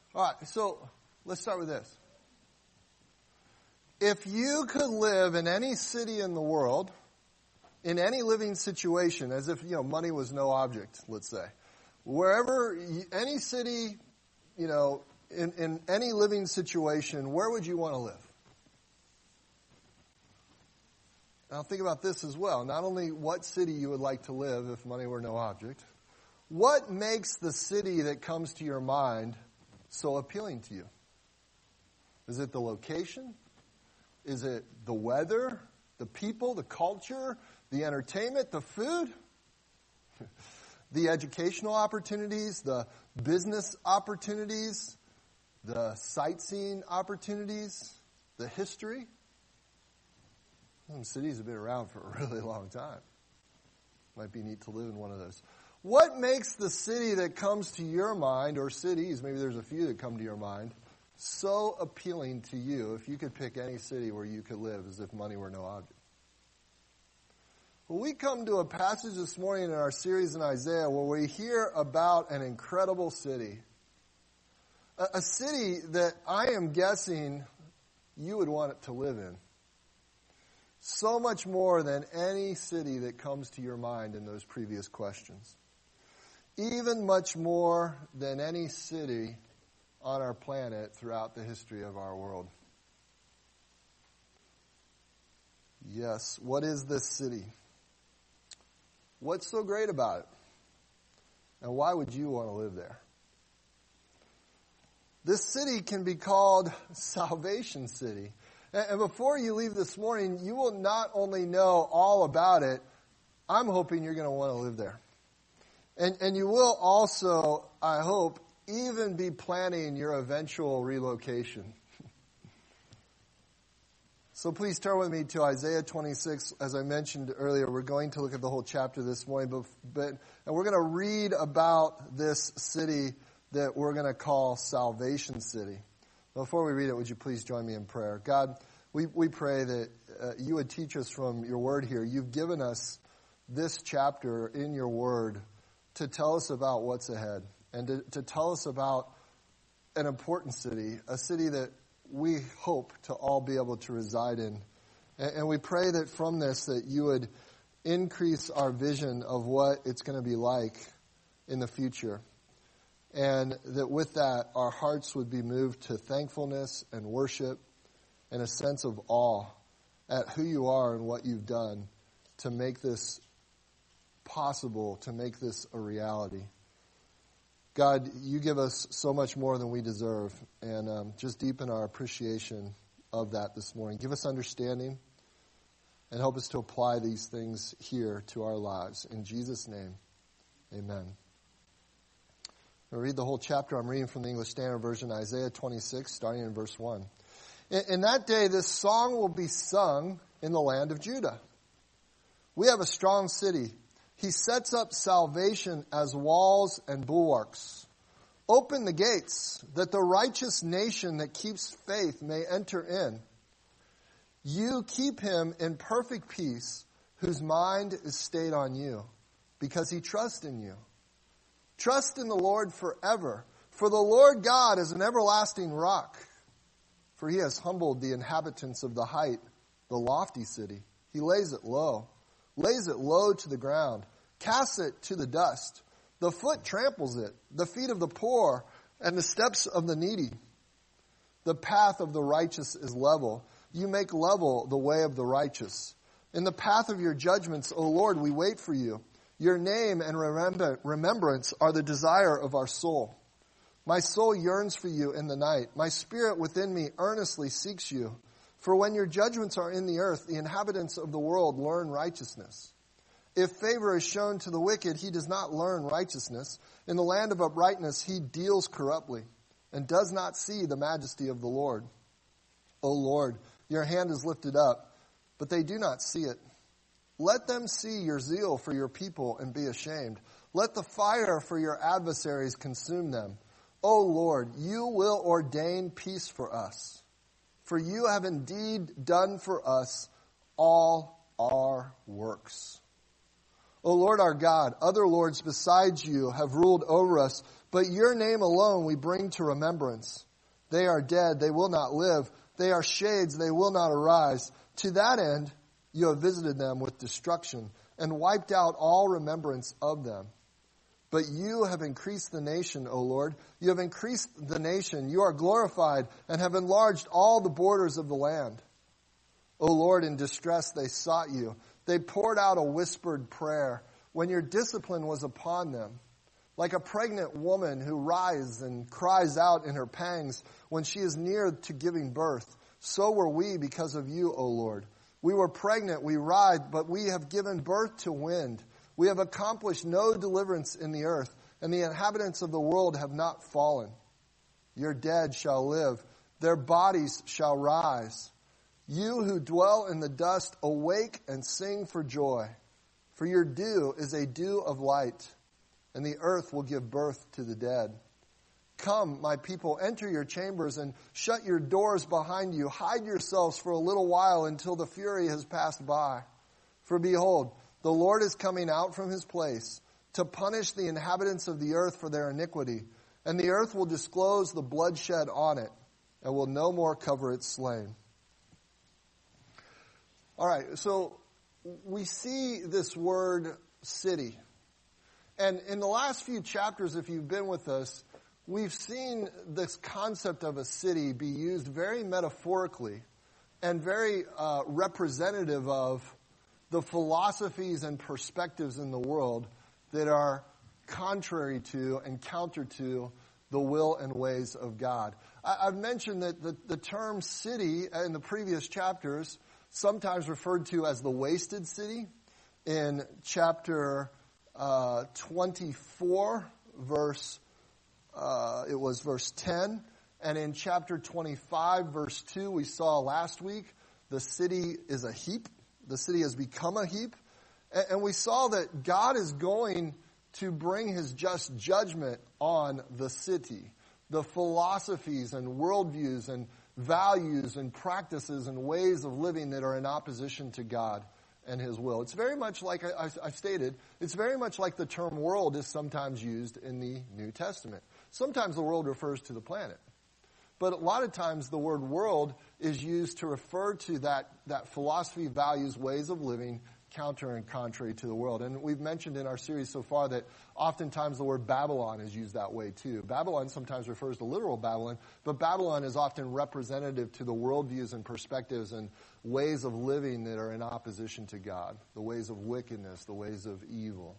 All right, so let's start with this. If you could live in any city in the world, in any living situation, as if, money was no object, let's say, any city, in any living situation, where would you want to live? Now think about this as well. Not only what city you would like to live if money were no object, what makes the city that comes to your mind so appealing to you? Is it the location? Is it the weather, the people, the culture, the entertainment, the food, the educational opportunities, the business opportunities, the sightseeing opportunities, the history? Some cities have been around for a really long time. Might be neat to live in one of those. What makes the city that comes to your mind, or cities, maybe there's a few that come to your mind, so appealing to you if you could pick any city where you could live as if money were no object? Well, we come to a passage this morning in our series in Isaiah where we hear about an incredible city. A city that I am guessing you would want to live in. So much more than any city that comes to your mind in those previous questions. Even much more than any city on our planet throughout the history of our world. Yes, what is this city? What's so great about it? And why would you want to live there? This city can be called Salvation City. And before you leave this morning, you will not only know all about it, I'm hoping you're going to want to live there. And you will also, I hope, even be planning your eventual relocation. So please turn with me to Isaiah 26. As I mentioned earlier, we're going to look at the whole chapter this morning, and we're going to read about this city that we're going to call Salvation City. Before we read it, would you please join me in prayer? God, we pray that you would teach us from your word here. You've given us this chapter in your word to tell us about what's ahead and to tell us about an important city, a city that we hope to all be able to reside in. And we pray that from this that you would increase our vision of what it's going to be like in the future. And that with that, our hearts would be moved to thankfulness and worship and a sense of awe at who you are and what you've done to make this possible, to make this a reality. God, you give us so much more than we deserve, and just deepen our appreciation of that this morning. Give us understanding and help us to apply these things here to our lives. In Jesus' name, amen. I'll read the whole chapter. I'm reading from the English Standard Version, Isaiah 26, starting in verse 1. In that day, this song will be sung in the land of Judah. We have a strong city. He sets up salvation as walls and bulwarks. Open the gates, that the righteous nation that keeps faith may enter in. You keep him in perfect peace, whose mind is stayed on you, because he trusts in you. Trust in the Lord forever, for the Lord God is an everlasting rock. For he has humbled the inhabitants of the height, the lofty city. He lays it low to the ground, casts it to the dust. The foot tramples it, the feet of the poor, and the steps of the needy. The path of the righteous is level. You make level the way of the righteous. In the path of your judgments, O Lord, we wait for you. Your name and remembrance are the desire of our soul. My soul yearns for you in the night. My spirit within me earnestly seeks you. For when your judgments are in the earth, the inhabitants of the world learn righteousness. If favor is shown to the wicked, he does not learn righteousness. In the land of uprightness, he deals corruptly and does not see the majesty of the Lord. O Lord, your hand is lifted up, but they do not see it. Let them see your zeal for your people and be ashamed. Let the fire for your adversaries consume them. O Lord, you will ordain peace for us. For you have indeed done for us all our works. O Lord our God, other lords besides you have ruled over us, but your name alone we bring to remembrance. They are dead, they will not live. They are shades, they will not arise. To that end, you have visited them with destruction and wiped out all remembrance of them. But you have increased the nation, O Lord. You have increased the nation. You are glorified and have enlarged all the borders of the land. O Lord, in distress they sought you. They poured out a whispered prayer when your discipline was upon them. Like a pregnant woman who writhes and cries out in her pangs when she is near to giving birth, so were we because of you, O Lord. We were pregnant, we writhed, but we have given birth to wind. We have accomplished no deliverance in the earth, and the inhabitants of the world have not fallen. Your dead shall live, their bodies shall rise. You who dwell in the dust, awake and sing for joy. For your dew is a dew of light, and the earth will give birth to the dead. Come, my people, enter your chambers and shut your doors behind you. Hide yourselves for a little while until the fury has passed by. For behold, the Lord is coming out from his place to punish the inhabitants of the earth for their iniquity. And the earth will disclose the bloodshed on it and will no more cover its slain. All right, so we see this word city. And in the last few chapters, if you've been with us, we've seen this concept of a city be used very metaphorically and very representative of the philosophies and perspectives in the world that are contrary to and counter to the will and ways of God. I've mentioned that the term city in the previous chapters, sometimes referred to as the wasted city. In chapter 24, verse 10. And in chapter 25, verse 2, we saw last week, the city is a heap. The city has become a heap. And we saw that God is going to bring his just judgment on the city. The philosophies and worldviews and values and practices and ways of living that are in opposition to God and his will. It's very much like I stated, it's very much like the term world is sometimes used in the New Testament. Sometimes the world refers to the planet. But a lot of times the word world is used to refer to that philosophy, values, ways of living, counter and contrary to the world. And we've mentioned in our series so far that oftentimes the word Babylon is used that way too. Babylon sometimes refers to literal Babylon, but Babylon is often representative to the worldviews and perspectives and ways of living that are in opposition to God, the ways of wickedness, the ways of evil.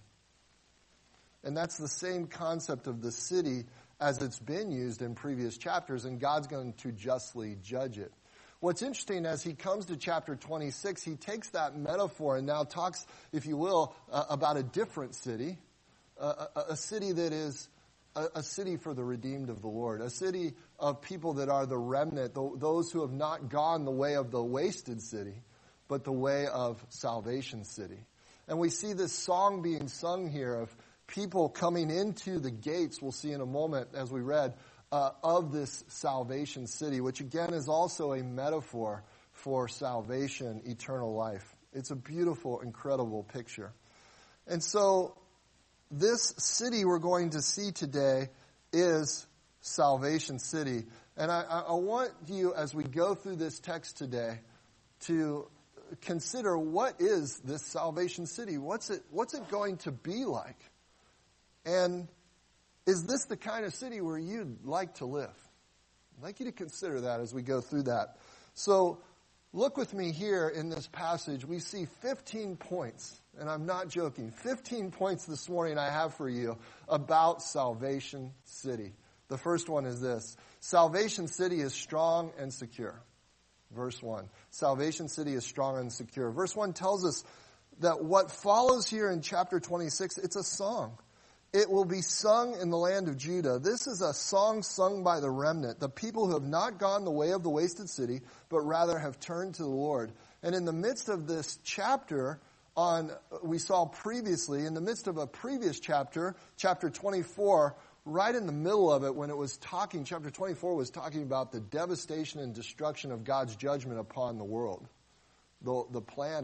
And that's the same concept of the city as it's been used in previous chapters, and God's going to justly judge it. What's interesting, as he comes to chapter 26, he takes that metaphor and now talks, if you will, about a different city, a city that is a city for the redeemed of the Lord, a city of people that are the remnant, those who have not gone the way of the wasted city, but the way of salvation city. And we see this song being sung here of people coming into the gates, we'll see in a moment as we read, of this salvation city, which again is also a metaphor for salvation, eternal life. It's a beautiful, incredible picture. And so this city we're going to see today is Salvation City. And I want you, as we go through this text today, to consider what is this Salvation City? What's it going to be like? And is this the kind of city where you'd like to live? I'd like you to consider that as we go through that. So look with me here in this passage. We see 15 points, and I'm not joking, 15 points this morning I have for you about Salvation City. The first one is this: Salvation City is strong and secure. Verse 1. Salvation City is strong and secure. Verse 1 tells us that what follows here in chapter 26, it's a song. It will be sung in the land of Judah. This is a song sung by the remnant, the people who have not gone the way of the wasted city, but rather have turned to the Lord. And in the midst of this chapter, we saw previously, in the midst of a previous chapter, chapter 24, right in the middle of it when it was talking, chapter 24 was talking about the devastation and destruction of God's judgment upon the world, the planet.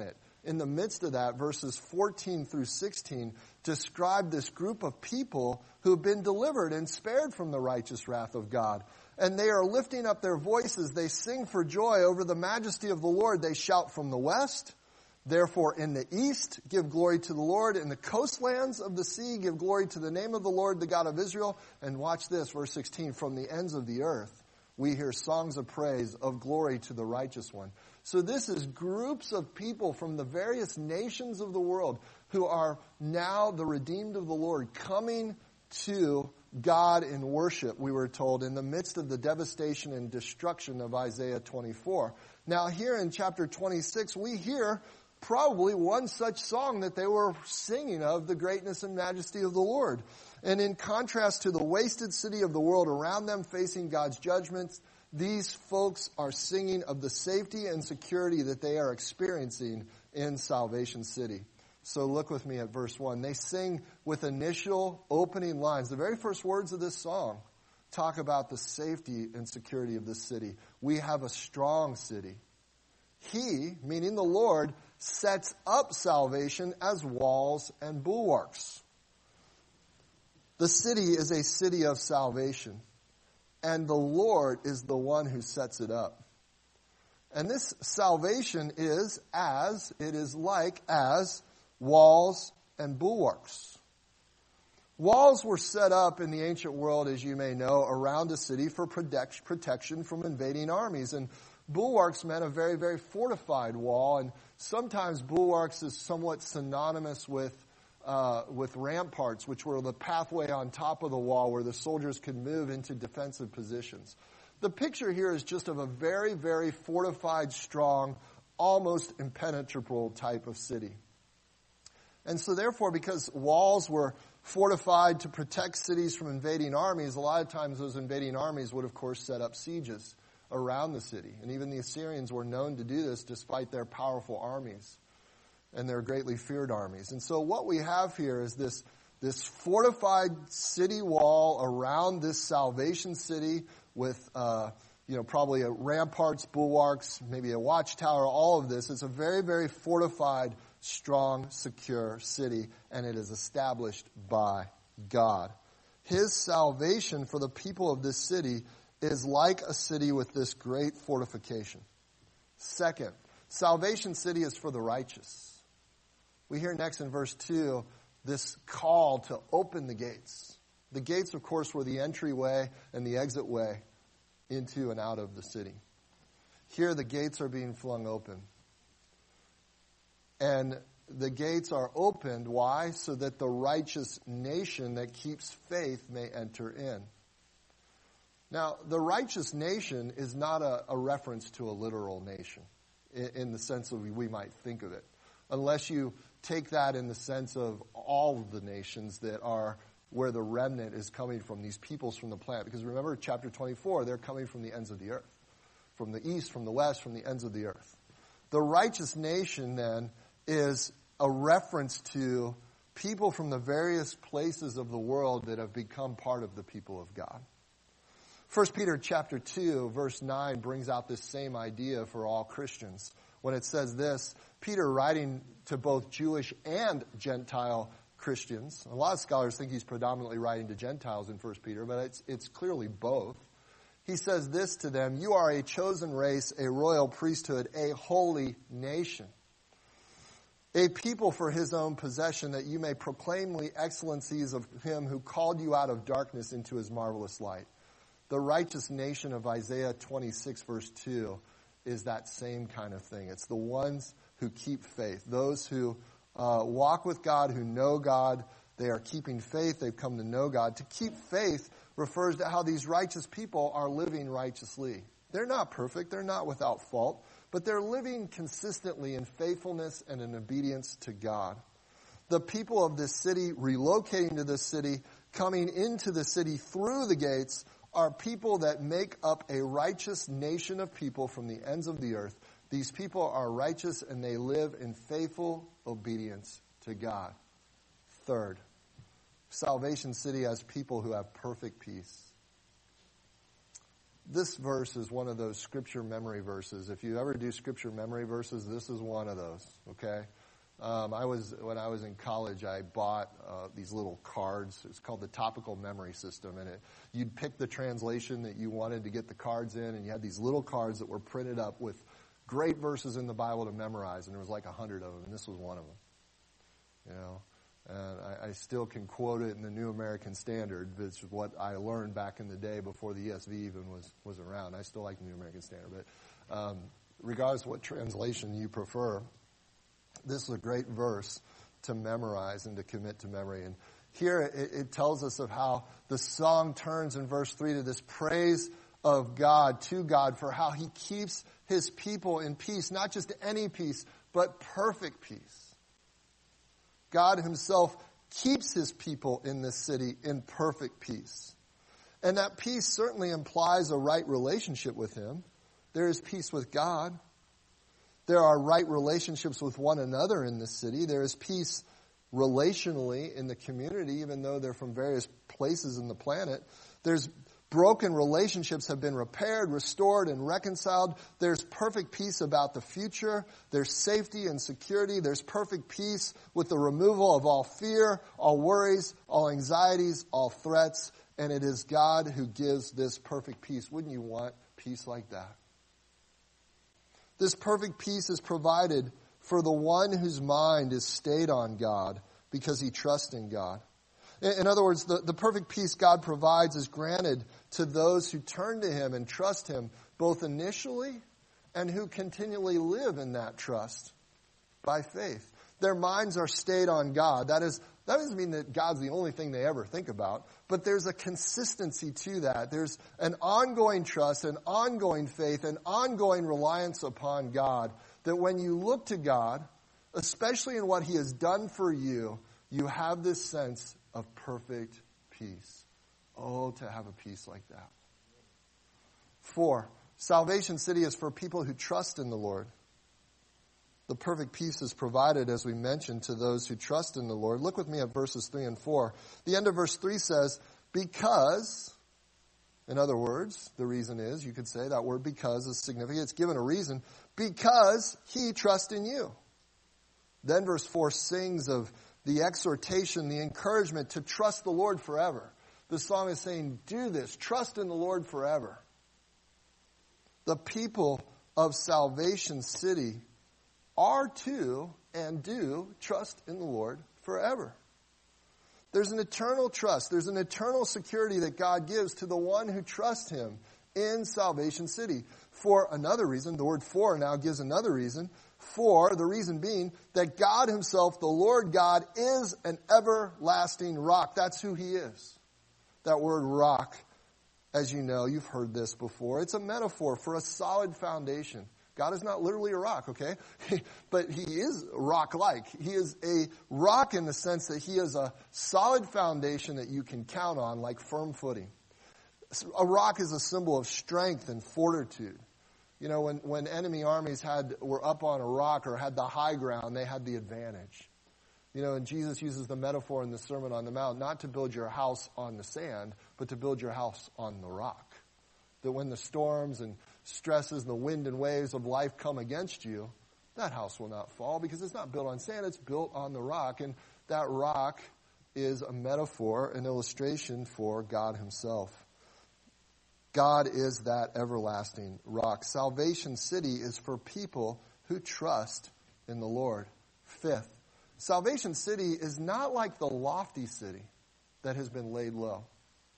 in the midst of that, verses 14 through 16, describe this group of people who have been delivered and spared from the righteous wrath of God. And they are lifting up their voices. They sing for joy over the majesty of the Lord. They shout from the west. Therefore, in the east, give glory to the Lord. In the coastlands of the sea, give glory to the name of the Lord, the God of Israel. And watch this, verse 16, from the ends of the earth, we hear songs of praise, of glory to the righteous one. So this is groups of people from the various nations of the world who are now the redeemed of the Lord coming to God in worship, we were told, in the midst of the devastation and destruction of Isaiah 24. Now here in chapter 26, we hear probably one such song that they were singing of the greatness and majesty of the Lord. And in contrast to the wasted city of the world around them facing God's judgments, these folks are singing of the safety and security that they are experiencing in Salvation City. So look with me at verse 1. They sing with initial opening lines. The very first words of this song talk about the safety and security of this city. We have a strong city. He, meaning the Lord, sets up salvation as walls and bulwarks. The city is a city of salvation, and the Lord is the one who sets it up. And this salvation is as walls and bulwarks. Walls were set up in the ancient world, as you may know, around a city for protection from invading armies. And bulwarks meant a very, very fortified wall. And sometimes bulwarks is somewhat synonymous with ramparts, which were the pathway on top of the wall where the soldiers could move into defensive positions. The picture here is just of a very, very fortified, strong, almost impenetrable type of city. And so therefore, because walls were fortified to protect cities from invading armies, a lot of times those invading armies would, of course, set up sieges around the city. And even the Assyrians were known to do this despite their powerful armies and their greatly feared armies. And so what we have here is this fortified city wall around this salvation city with probably ramparts, bulwarks, maybe a watchtower, all of this. It's a very, very fortified, strong, secure city, and it is established by God. His salvation for the people of this city is like a city with this great fortification. Second, Salvation City is for the righteous. We hear next in verse 2 this call to open the gates. The gates, of course, were the entryway and the exit way into and out of the city. Here the gates are being flung open. And the gates are opened, why? So that the righteous nation that keeps faith may enter in. Now, the righteous nation is not a reference to a literal nation in the sense that we might think of it. Unless you take that in the sense of all of the nations that are where the remnant is coming from, these peoples from the planet. Because remember, chapter 24, they're coming from the ends of the earth. From the east, from the west, from the ends of the earth. The righteous nation, then, is a reference to people from the various places of the world that have become part of the people of God. 1 Peter chapter 2, verse 9 brings out this same idea for all Christians. When it says this, Peter writing to both Jewish and Gentile Christians. A lot of scholars think he's predominantly writing to Gentiles in 1 Peter, but it's clearly both. He says this to them, "You are a chosen race, a royal priesthood, a holy nation, a people for his own possession, that you may proclaim the excellencies of him who called you out of darkness into his marvelous light." The righteous nation of Isaiah 26, verse 2, is that same kind of thing. It's the ones who keep faith. Those who walk with God, who know God. They are keeping faith. They've come to know God. To keep faith refers to how these righteous people are living righteously. They're not perfect. They're not without fault. But they're living consistently in faithfulness and in obedience to God. The people of this city, relocating to this city, coming into the city through the gates, are people that make up a righteous nation of people from the ends of the earth. These people are righteous and they live in faithful obedience to God. Third, Salvation City has people who have perfect peace. This verse is one of those scripture memory verses. If you ever do scripture memory verses, this is one of those, okay? When I was in college, I bought these little cards. It's called the Topical Memory System, and you'd pick the translation that you wanted to get the cards in, and you had these little cards that were printed up with great verses in the Bible to memorize, and there was like 100 of them, and this was one of them. You know, and I still can quote it in the New American Standard, which is what I learned back in the day before the ESV even was around. I still like the New American Standard, but regardless of what translation you prefer, this is a great verse to memorize and to commit to memory. And here it tells us of how the song turns in verse 3 to this praise of God, to God, for how he keeps his people in peace, not just any peace, but perfect peace. God himself keeps his people in this city in perfect peace. And that peace certainly implies a right relationship with him. There is peace with God. There are right relationships with one another in this city. There is peace relationally in the community, even though they're from various places in the planet. There's broken relationships have been repaired, restored, and reconciled. There's perfect peace about the future. There's safety and security. There's perfect peace with the removal of all fear, all worries, all anxieties, all threats. And it is God who gives this perfect peace. Wouldn't you want peace like that? This perfect peace is provided for the one whose mind is stayed on God because he trusts in God. In other words, the perfect peace God provides is granted to those who turn to him and trust him both initially and who continually live in that trust by faith. Their minds are stayed on God. That doesn't mean that God's the only thing they ever think about, but there's a consistency to that. There's an ongoing trust, an ongoing faith, an ongoing reliance upon God, that when you look to God, especially in what he has done for you, you have this sense of perfect peace. Oh, to have a peace like that. 4, Salvation City is for people who trust in the Lord. The perfect peace is provided, as we mentioned, to those who trust in the Lord. Look with me at verses 3 and 4. The end of verse 3 says, because, in other words, the reason is, you could say that word because is significant. It's given a reason. Because he trusts in you. Then verse 4 sings of the exhortation, the encouragement to trust the Lord forever. The song is saying, do this, trust in the Lord forever. The people of Salvation City are to and do trust in the Lord forever. There's an eternal trust. There's an eternal security that God gives to the one who trusts him in Salvation City. For another reason, the word for now gives another reason. For the reason being that God himself, the Lord God, is an everlasting rock. That's who he is. That word rock, as you know, you've heard this before. It's a metaphor for a solid foundation. God is not literally a rock, okay? But he is rock-like. He is a rock in the sense that he is a solid foundation that you can count on, like firm footing. A rock is a symbol of strength and fortitude. You know, when enemy armies were up on a rock or had the high ground, they had the advantage. You know, and Jesus uses the metaphor in the Sermon on the Mount, not to build your house on the sand, but to build your house on the rock. That when the storms and stresses and the wind and waves of life come against you, that house will not fall because it's not built on sand, it's built on the rock. And that rock is a metaphor, an illustration for God himself. God is that everlasting rock. Salvation City is for people who trust in the Lord. 5th, Salvation City is not like the lofty city that has been laid low.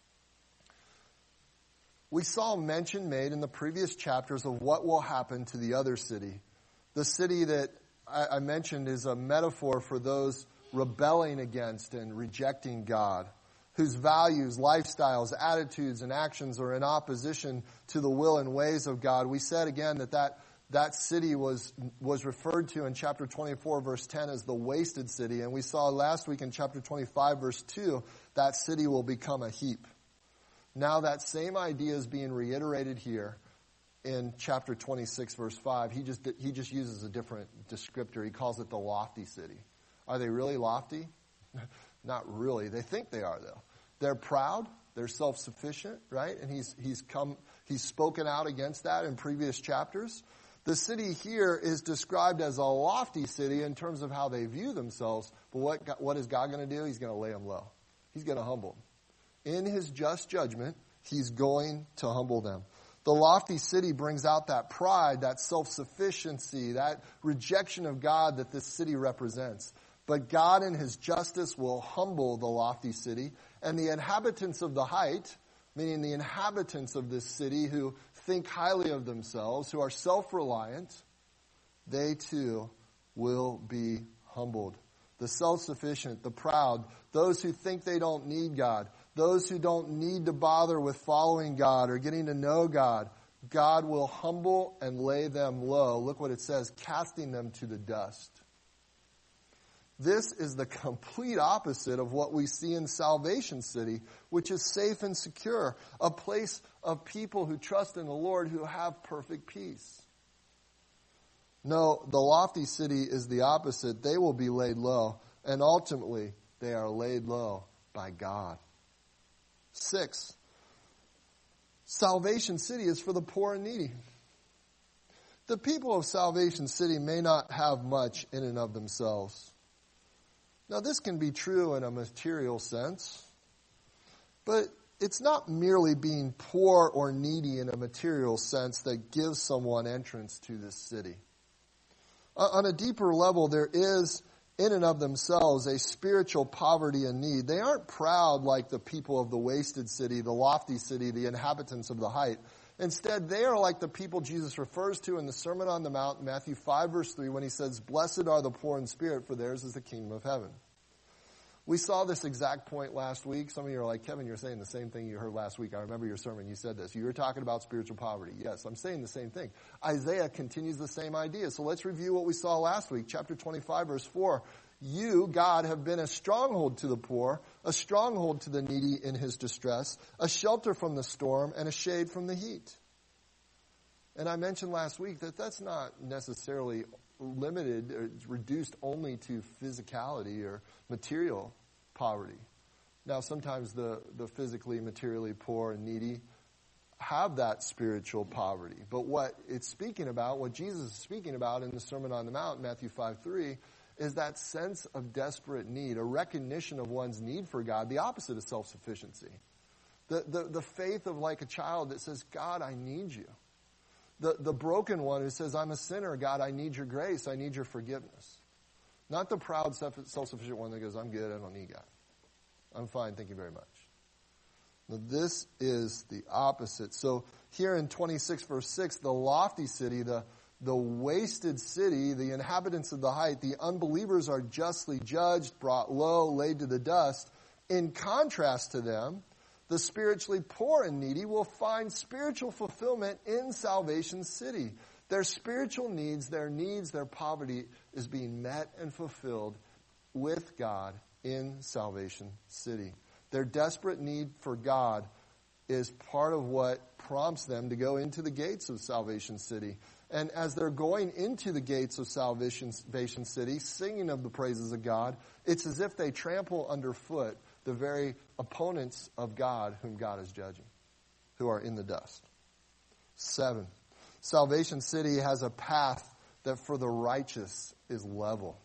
We saw mention made in the previous chapters of what will happen to the other city. The city that I mentioned is a metaphor for those rebelling against and rejecting God, whose values, lifestyles, attitudes, and actions are in opposition to the will and ways of God. We said again that city was referred to in chapter 24, verse 10 as the wasted city. And we saw last week in chapter 25, verse 2, that city will become a heap. Now that same idea is being reiterated here in chapter 26, verse 5. He just uses a different descriptor. He calls it the lofty city. Are they really lofty? Not really. They think they are, though. They're proud. They're self-sufficient, right? And he's spoken out against that in previous chapters. The city here is described as a lofty city in terms of how they view themselves. But what is God going to do? He's going to lay them low. He's going to humble them. In his just judgment, he's going to humble them. The lofty city brings out that pride, that self-sufficiency, that rejection of God that this city represents. But God in his justice will humble the lofty city, and the inhabitants of the height, meaning the inhabitants of this city who think highly of themselves, who are self-reliant, they too will be humbled. The self-sufficient, the proud, those who think they don't need God, those who don't need to bother with following God or getting to know God, God will humble and lay them low. Look what it says, casting them to the dust. This is the complete opposite of what we see in Salvation City, which is safe and secure, a place of people who trust in the Lord who have perfect peace. No, the lofty city is the opposite. They will be laid low, and ultimately they are laid low by God. 6, Salvation City is for the poor and needy. The people of Salvation City may not have much in and of themselves. Now, this can be true in a material sense, but it's not merely being poor or needy in a material sense that gives someone entrance to this city. On a deeper level, there is, in and of themselves, a spiritual poverty and need. They aren't proud like the people of the wasted city, the lofty city, the inhabitants of the height. Instead, they are like the people Jesus refers to in the Sermon on the Mount, Matthew 5, verse 3, when he says, "Blessed are the poor in spirit, for theirs is the kingdom of heaven." We saw this exact point last week. Some of you are like, Kevin, you're saying the same thing you heard last week. I remember your sermon. You said this. You were talking about spiritual poverty. Yes, I'm saying the same thing. Isaiah continues the same idea. So let's review what we saw last week. Chapter 25, verse 4. You, God, have been a stronghold to the poor, a stronghold to the needy in his distress, a shelter from the storm, and a shade from the heat. And I mentioned last week that that's not necessarily limited or reduced only to physicality or material poverty. Now, sometimes the physically, materially poor and needy have that spiritual poverty. But what it's speaking about, what Jesus is speaking about in the Sermon on the Mount, Matthew 5:3, is that sense of desperate need, a recognition of one's need for God, the opposite of self-sufficiency. The faith of like a child that says, God, I need you. The broken one who says, I'm a sinner, God, I need your grace, I need your forgiveness. Not the proud, self-sufficient one that goes, I'm good, I don't need God. I'm fine, thank you very much. Now, this is the opposite. So here in 26 verse 6, the lofty city, the wasted city, the inhabitants of the height, the unbelievers are justly judged, brought low, laid to the dust. In contrast to them, the spiritually poor and needy will find spiritual fulfillment in Salvation City. Their spiritual needs, their poverty is being met and fulfilled with God in Salvation City. Their desperate need for God is part of what prompts them to go into the gates of Salvation City. And as they're going into the gates of Salvation City, singing of the praises of God, it's as if they trample underfoot the very opponents of God whom God is judging, who are in the dust. 7, Salvation City has a path that for the righteous is level.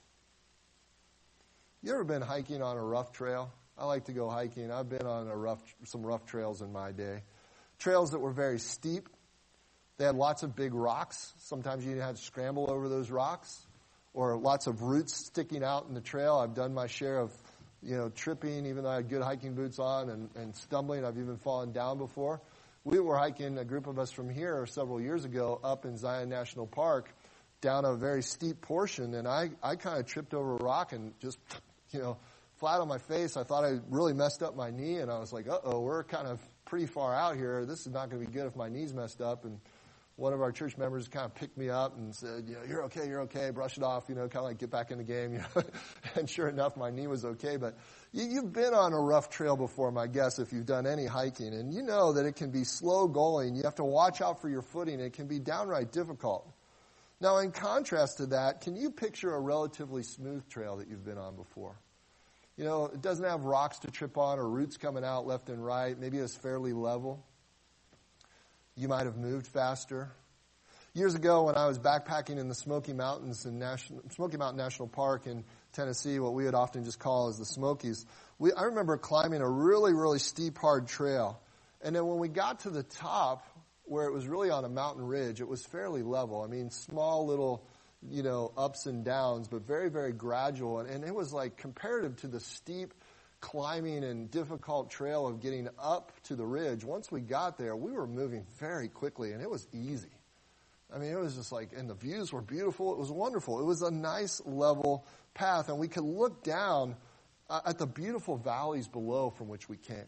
You ever been hiking on a rough trail? I like to go hiking. I've been on some rough trails in my day. Trails that were very steep. They had lots of big rocks. Sometimes you had to scramble over those rocks, or lots of roots sticking out in the trail. I've done my share of, tripping, even though I had good hiking boots on, and stumbling. I've even fallen down before. We were hiking, a group of us from here several years ago, up in Zion National Park, down a very steep portion, and I kind of tripped over a rock and just, flat on my face. I thought I really messed up my knee, and I was like, we're kind of pretty far out here. This is not going to be good if my knee's messed up. And one of our church members kind of picked me up and said, you're okay, brush it off, kind of like get back in the game, And sure enough, my knee was okay. But you've been on a rough trail before, my guess, if you've done any hiking. And you know that it can be slow going. You have to watch out for your footing. It can be downright difficult. Now, in contrast to that, can you picture a relatively smooth trail that you've been on before? It doesn't have rocks to trip on or roots coming out left and right. Maybe it's fairly level. You might have moved faster. Years ago, when I was backpacking in the Smoky Mountains Smoky Mountain National Park in Tennessee, what we would often just call as the Smokies, I remember climbing a really, really steep, hard trail. And then when we got to the top, where it was really on a mountain ridge, it was fairly level. I mean, small little, ups and downs, but very, very gradual. And it was like comparative to the steep climbing and difficult trail of getting up to the ridge. Once we got there, we were moving very quickly, and it was easy. I mean, it was just like, and the views were beautiful. It was wonderful. It was a nice level path, and we could look down at the beautiful valleys below from which we came.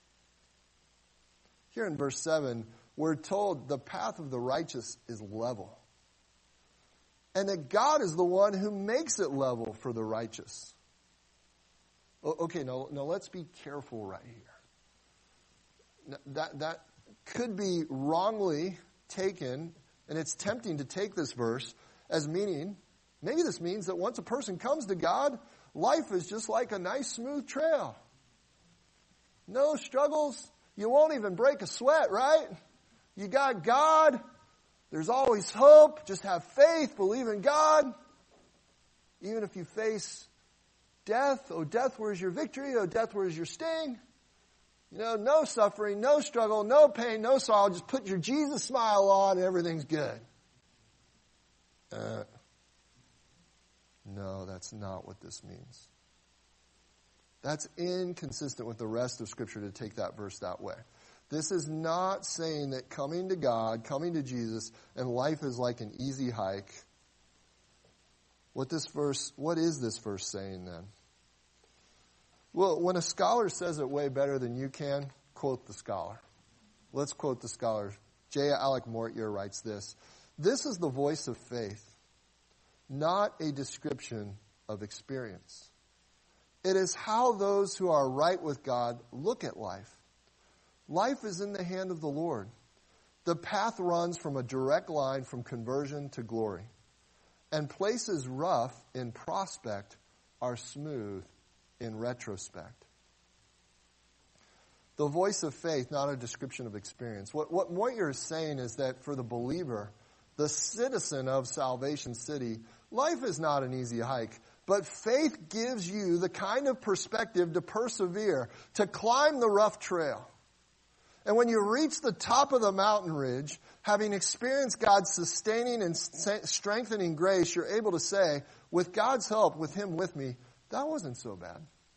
Here in verse 7, we're told the path of the righteous is level, and that God is the one who makes it level for the righteous. Okay, now let's be careful right here. That could be wrongly taken. And it's tempting to take this verse as meaning, maybe this means that once a person comes to God, life is just like a nice smooth trail. No struggles. You won't even break a sweat, right? You got God. There's always hope. Just have faith. Believe in God. Even if you face death, oh death, where's your victory? Oh death, where's your sting? No suffering, no struggle, no pain, no sorrow. Just put your Jesus smile on and everything's good. No, that's not what this means. That's inconsistent with the rest of Scripture to take that verse that way. This is not saying that coming to God, coming to Jesus, and life is like an easy hike. What is this verse saying then? Well, when a scholar says it way better than you can, quote the scholar. Let's quote the scholar. J. Alec Mortier writes this. This is the voice of faith, not a description of experience. It is how those who are right with God look at life. Life is in the hand of the Lord. The path runs from a direct line from conversion to glory. And places rough in prospect are smooth in retrospect. The voice of faith, not a description of experience. What Moyer is saying is that for the believer, the citizen of Salvation City, life is not an easy hike, but faith gives you the kind of perspective to persevere, to climb the rough trail. And when you reach the top of the mountain ridge, having experienced God's sustaining and strengthening grace, you're able to say, with God's help, with Him with me, that wasn't so bad.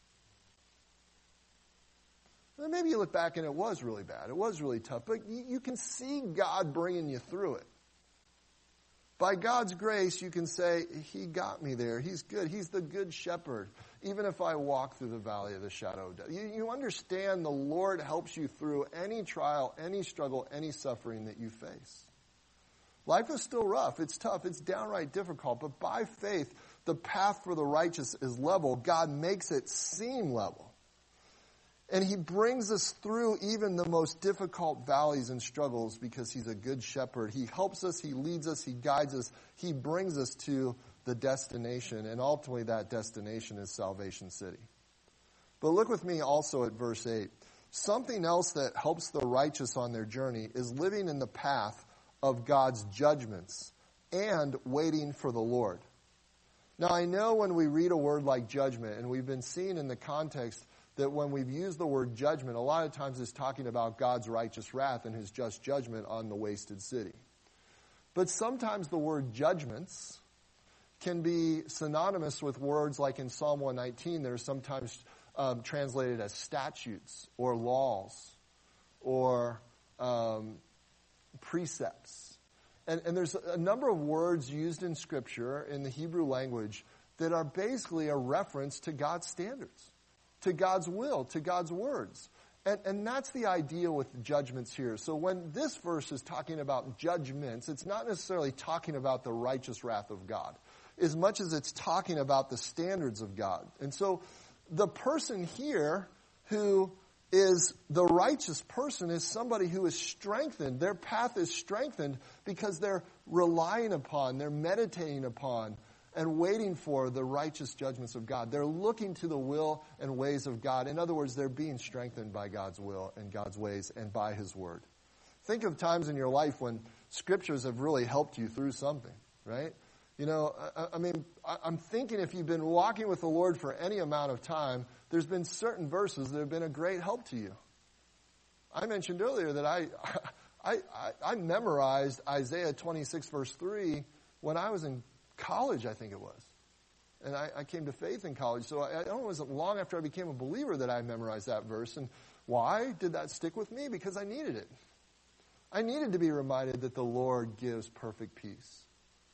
Well, maybe you look back and it was really bad. It was really tough. But you can see God bringing you through it. By God's grace, you can say, He got me there. He's good. He's the good shepherd. Even if I walk through the valley of the shadow of death. You understand the Lord helps you through any trial, any struggle, any suffering that you face. Life is still rough. It's tough. It's downright difficult. But by faith, the path for the righteous is level. God makes it seem level. And He brings us through even the most difficult valleys and struggles because He's a good shepherd. He helps us. He leads us. He guides us. He brings us to the destination. And ultimately that destination is Salvation City. But look with me also at verse 8. Something else that helps the righteous on their journey is living in the path of God's judgments and waiting for the Lord. Now, I know when we read a word like judgment, and we've been seeing in the context that when we've used the word judgment, a lot of times it's talking about God's righteous wrath and His just judgment on the wasted city. But sometimes the word judgments can be synonymous with words like in Psalm 119 that are sometimes translated as statutes or laws or precepts. And there's a number of words used in Scripture in the Hebrew language that are basically a reference to God's standards, to God's will, to God's words. And that's the idea with judgments here. So when this verse is talking about judgments, it's not necessarily talking about the righteous wrath of God, as much as it's talking about the standards of God. And so the person here who is the righteous person is somebody who is strengthened. Their path is strengthened because they're relying upon, they're meditating upon, and waiting for the righteous judgments of God. They're looking to the will and ways of God. In other words, they're being strengthened by God's will and God's ways and by His Word. Think of times in your life when Scriptures have really helped you through something, right? You know, I'm thinking if you've been walking with the Lord for any amount of time, there's been certain verses that have been a great help to you. I mentioned earlier that I memorized Isaiah 26 verse 3 when I was in college, I think it was. And I came to faith in college. So it wasn't long after I became a believer that I memorized that verse. And why did that stick with me? Because I needed it. I needed to be reminded that the Lord gives perfect peace.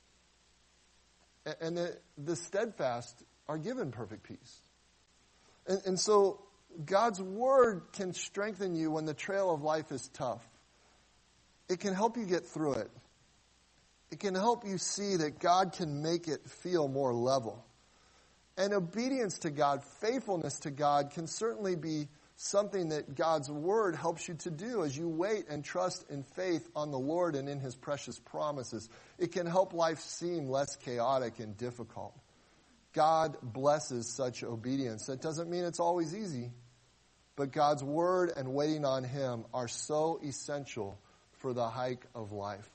And the steadfast are given perfect peace. And so God's Word can strengthen you when the trail of life is tough. It can help you get through it. It can help you see that God can make it feel more level. And obedience to God, faithfulness to God can certainly be something that God's Word helps you to do as you wait and trust in faith on the Lord and in His precious promises. It can help life seem less chaotic and difficult. God blesses such obedience. That doesn't mean it's always easy, but God's Word and waiting on Him are so essential for the hike of life.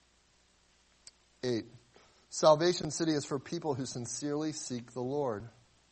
8. Salvation City is for people who sincerely seek the Lord.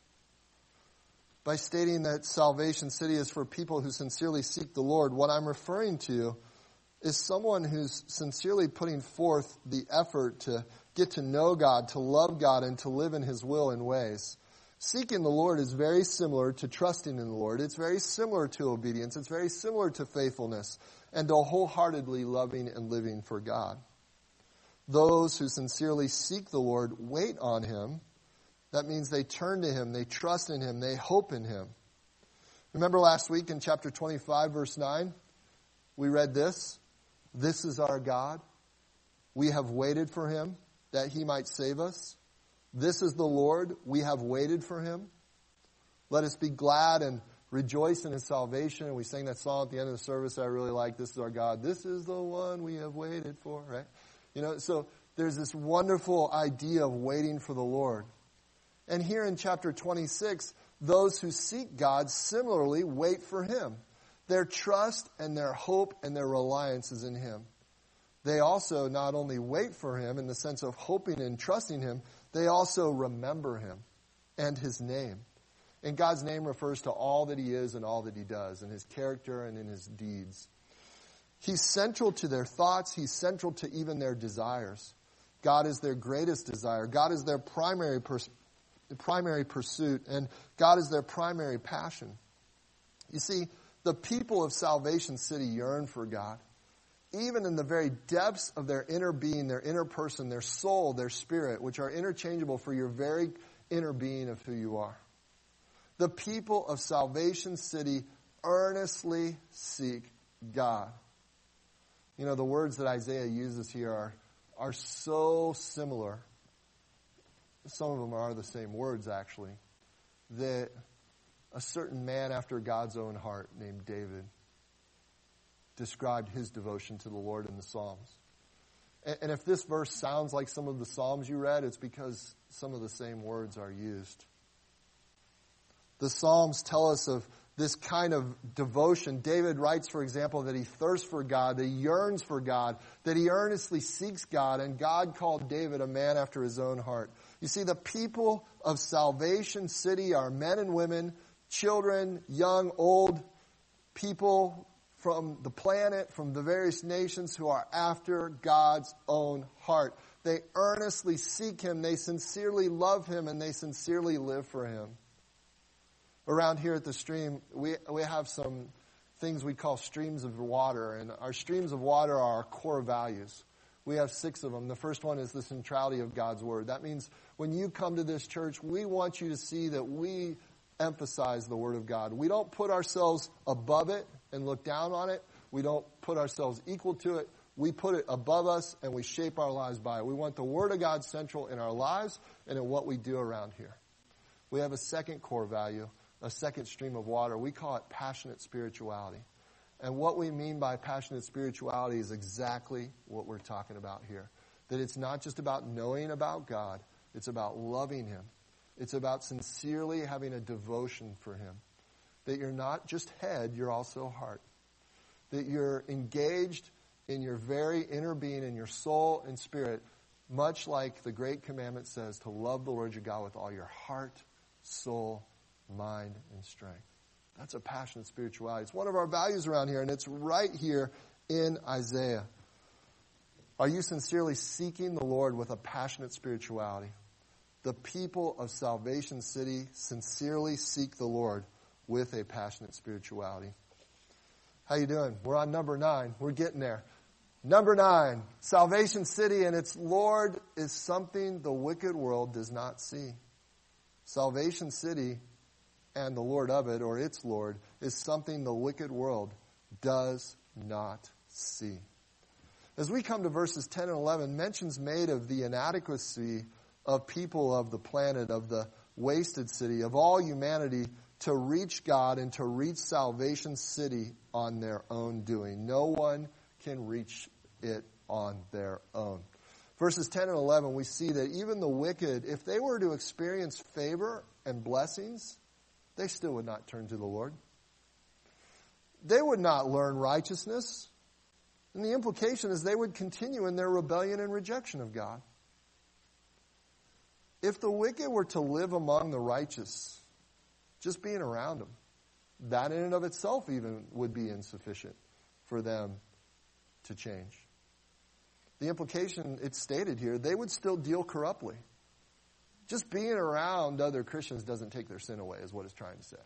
By stating that Salvation City is for people who sincerely seek the Lord, what I'm referring to is someone who's sincerely putting forth the effort to get to know God, to love God, and to live in His will and ways. Seeking the Lord is very similar to trusting in the Lord. It's very similar to obedience. It's very similar to faithfulness and to wholeheartedly loving and living for God. Those who sincerely seek the Lord wait on Him. That means they turn to Him, they trust in Him, they hope in Him. Remember last week in chapter 25, verse 9, we read this. This is our God. We have waited for Him that He might save us. This is the Lord. We have waited for Him. Let us be glad and rejoice in His salvation. And we sang that song at the end of the service that I really like. This is our God. This is the one we have waited for, right? You know, so there's this wonderful idea of waiting for the Lord. And here in chapter 26, those who seek God similarly wait for Him. Their trust and their hope and their reliance is in Him. They also not only wait for Him in the sense of hoping and trusting Him, they also remember Him and His name. And God's name refers to all that He is and all that He does, in His character and in His deeds. He's central to their thoughts. He's central to even their desires. God is their greatest desire. God is their primary pursuit, and God is their primary passion. You see, the people of Salvation City yearn for God. Even in the very depths of their inner being, their inner person, their soul, their spirit, which are interchangeable for your very inner being of who you are. The people of Salvation City earnestly seek God. You know, the words that Isaiah uses here are so similar. Some of them are the same words, actually. That a certain man after God's own heart named David described his devotion to the Lord in the Psalms. And if this verse sounds like some of the Psalms you read, it's because some of the same words are used. The Psalms tell us of this kind of devotion. David writes, for example, that he thirsts for God, that he yearns for God, that he earnestly seeks God, and God called David a man after his own heart. You see, the people of Salvation City are men and women, children, young, old, people from the planet, from the various nations who are after God's own heart. They earnestly seek Him, they sincerely love Him, and they sincerely live for Him. Around here at the stream, we have some things we call streams of water, and our streams of water are our core values. We have 6 of them. The first one is the centrality of God's Word. That means when you come to this church, we want you to see that we emphasize the Word of God. We don't put ourselves above it and look down on it. We don't put ourselves equal to it. We put it above us and we shape our lives by it. We want the Word of God central in our lives and in what we do around here. We have a second core value, a second stream of water. We call it passionate spirituality. And what we mean by passionate spirituality is exactly what we're talking about here. That it's not just about knowing about God. It's about loving him. It's about sincerely having a devotion for him. That you're not just head, you're also heart. That you're engaged in your very inner being, in your soul and spirit, much like the great commandment says, to love the Lord your God with all your heart, soul, mind, and strength. That's a passionate spirituality. It's one of our values around here, and it's right here in Isaiah. Are you sincerely seeking the Lord with a passionate spirituality? The people of Salvation City sincerely seek the Lord with a passionate spirituality. How you doing? We're on number 9. We're getting there. Number 9, Salvation City and its Lord is something the wicked world does not see. Salvation City and the Lord of it, or its Lord, is something the wicked world does not see. As we come to verses 10 and 11, mention's made of the inadequacy of people of the planet, of the wasted city, of all humanity, to reach God and to reach Salvation City on their own doing. No one can reach it on their own. Verses 10 and 11, we see that even the wicked, if they were to experience favor and blessings, they still would not turn to the Lord. They would not learn righteousness. And the implication is they would continue in their rebellion and rejection of God. If the wicked were to live among the righteous, just being around them, that in and of itself even would be insufficient for them to change. The implication, it's stated here, they would still deal corruptly. Just being around other Christians doesn't take their sin away, is what it's trying to say.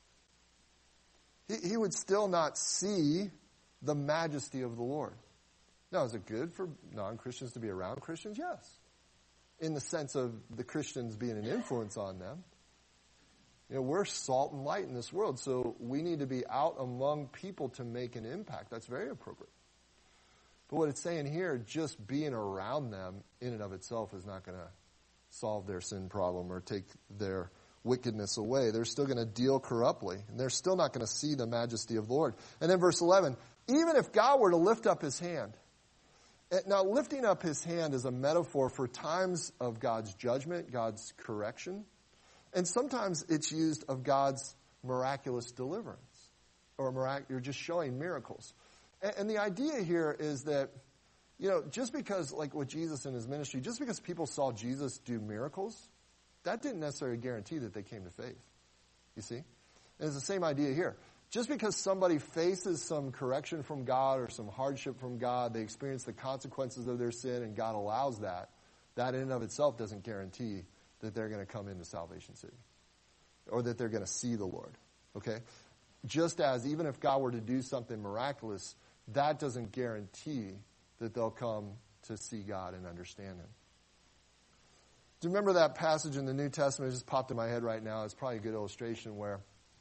He would still not see the majesty of the Lord. Now, is it good for non-Christians to be around Christians? Yes. In the sense of the Christians being an influence on them. You know, we're salt and light in this world, so we need to be out among people to make an impact. That's very appropriate. But what it's saying here, just being around them in and of itself is not going to solve their sin problem or take their wickedness away. They're still going to deal corruptly, and they're still not going to see the majesty of the Lord. And then verse 11, even if God were to lift up his hand. Now, lifting up his hand is a metaphor for times of God's judgment, God's correction. And sometimes it's used of God's miraculous deliverance. Or you're just showing miracles. And the idea here is that, you know, just because, like with Jesus in his ministry, just because people saw Jesus do miracles, that didn't necessarily guarantee that they came to faith. You see? And it's the same idea here. Just because somebody faces some correction from God or some hardship from God, they experience the consequences of their sin and God allows that, that in and of itself doesn't guarantee that they're going to come into Salvation City or that they're going to see the Lord. Okay? Just as even if God were to do something miraculous, that doesn't guarantee that they'll come to see God and understand him. Do you remember that passage in the New Testament? It just popped in my head right now. It's probably a good illustration where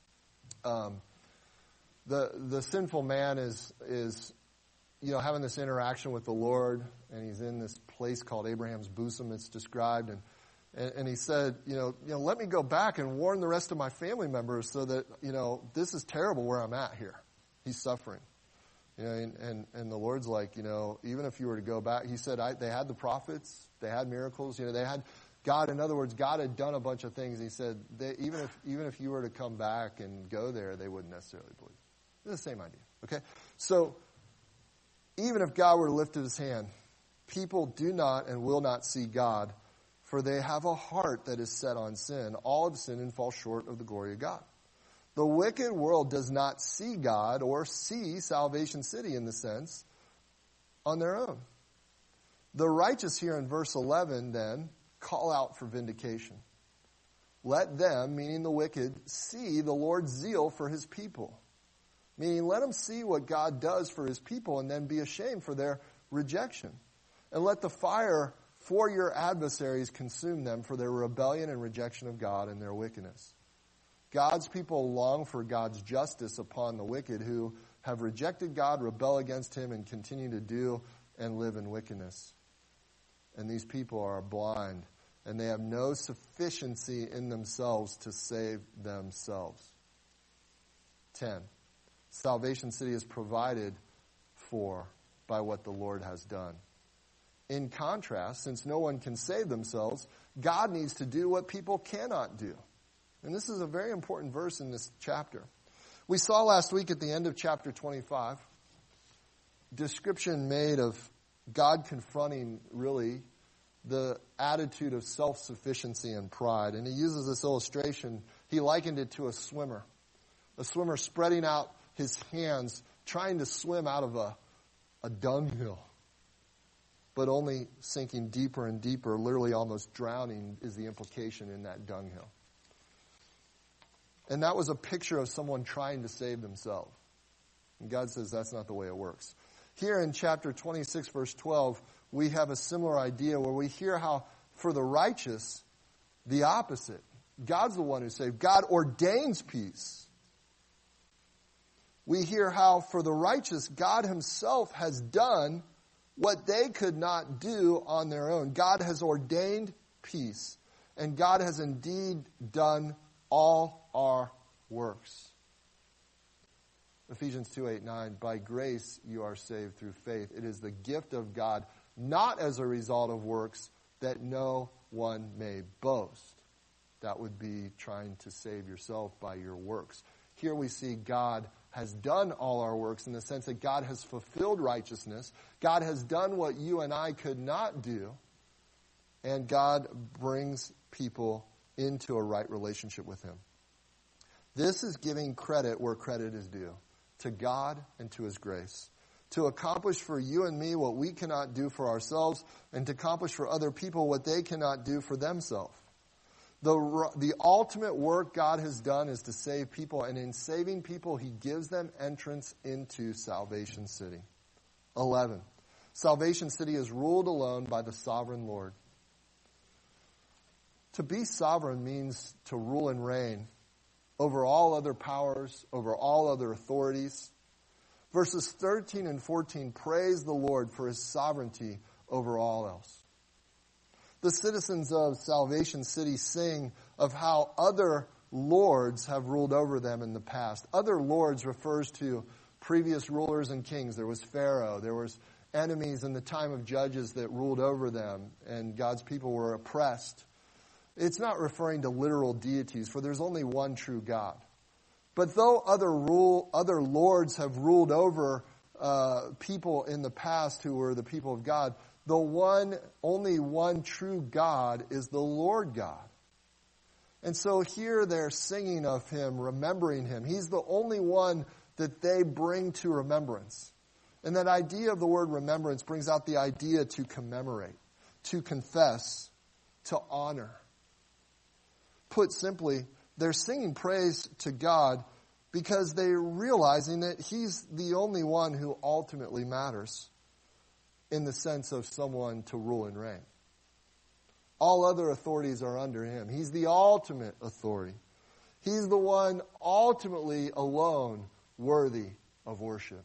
the sinful man is having this interaction with the Lord, and he's in this place called Abraham's bosom. It's described, and he said, let me go back and warn the rest of my family members so that this is terrible where I'm at here. He's suffering, and the Lord's like, even if you were to go back, he said they had the prophets, they had miracles, they had God. In other words, God had done a bunch of things. He said even if you were to come back and go there, they wouldn't necessarily believe. It's the same idea, okay? So, even if God were to lift his hand, people do not and will not see God, for they have a heart that is set on sin. All have sinned and fall short of the glory of God. The wicked world does not see God or see Salvation City in the sense on their own. The righteous here in verse 11 then call out for vindication. Let them, meaning the wicked, see the Lord's zeal for his people. Meaning, let them see what God does for his people and then be ashamed for their rejection. And let the fire for your adversaries consume them for their rebellion and rejection of God and their wickedness. God's people long for God's justice upon the wicked who have rejected God, rebel against him, and continue to do and live in wickedness. And these people are blind, and they have no sufficiency in themselves to save themselves. 10. Salvation City is provided for by what the Lord has done. in contrast, since no one can save themselves, God needs to do what people cannot do. And this is a very important verse in this chapter. We saw last week at the end of chapter 25, description made of God confronting, really, the attitude of self-sufficiency and pride. And he uses this illustration. He likened it to a swimmer spreading out his hands, trying to swim out of a dunghill, but only sinking deeper and deeper, literally almost drowning is the implication in that dunghill. And that was a picture of someone trying to save themselves. And God says that's not the way it works. Here in chapter 26, verse 12, we have a similar idea where we hear how for the righteous, the opposite. God's the one who saved. God ordains peace. We hear how for the righteous, God himself has done what they could not do on their own. God has ordained peace. And God has indeed done all our works. Ephesians 2:8-9, by grace you are saved through faith. It is the gift of God, not as a result of works, that no one may boast. That would be trying to save yourself by your works. Here we see God has done all our works in the sense that God has fulfilled righteousness. God has done what you and I could not do. And God brings people into a right relationship with him. This is giving credit where credit is due, to God and to his grace. To accomplish for you and me what we cannot do for ourselves, and to accomplish for other people what they cannot do for themselves. The ultimate work God has done is to save people, and in saving people, he gives them entrance into Salvation City. 11. Salvation City is ruled alone by the sovereign Lord. To be sovereign means to rule and reign over all other powers, over all other authorities. Verses 13 and 14 praise the Lord for his sovereignty over all else. The citizens of Salvation City sing of how other lords have ruled over them in the past. Other lords refers to previous rulers and kings. There was Pharaoh. There was enemies in the time of judges that ruled over them, and God's people were oppressed. It's not referring to literal deities, for there's only one true God. But though other lords have ruled over people in the past who were the people of God, only one true God is the Lord God. And so here they're singing of him, remembering him. He's the only one that they bring to remembrance. And that idea of the word remembrance brings out the idea to commemorate, to confess, to honor. Put simply, they're singing praise to God because they're realizing that he's the only one who ultimately matters in the sense of someone to rule and reign. All other authorities are under him. He's the ultimate authority. He's the one ultimately alone worthy of worship.